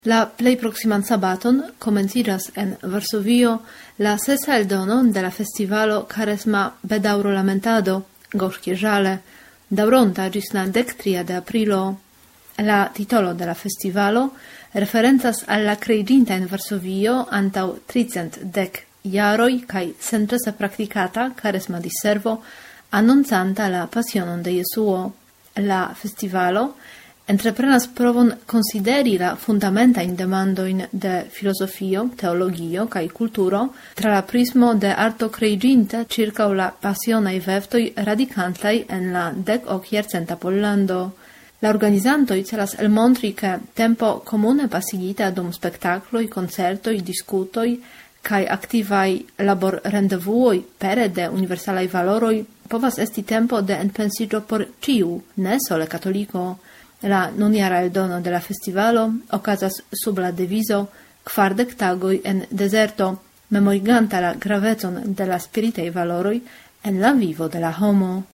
La plej proximan sabaton komenciĝas en Varsovio la sesa eldono de la festivalo Karesma bedaŭro lamentado gorzkie żale, daŭronta ĝis la 13 de aprilo. La titolo de la festivalo referencas al la kreiĝinta en Varsovio antaŭ 310 jaroj kaj senĉese praktikata karesma diservo anoncanta la pasionon de Jesuo. La festivalo entreprenas provon consideri la fundamentajn demandojn de filozofio, teologio kaj kulturo tra la prismo de arto kreiĝinte ĉirkaŭ la pasionaj veftoj radikantaj en la 10-jarcenta Pollando. La organizantoj celas elmontri ke tempo komune pasigita dum spektakloj, koncertoj, diskutoj kaj aktivaj laborrendevuoj pere de universalaj valoroj povas esti tempo de enpensiĝo por ĉiu, ne sole katoliko. La nunjara eldono de la festivalo okazas sub la devizo 40 tagoj en dezerto, memoriganta la gravecon de la spiritaj valoroj en la vivo de la homo.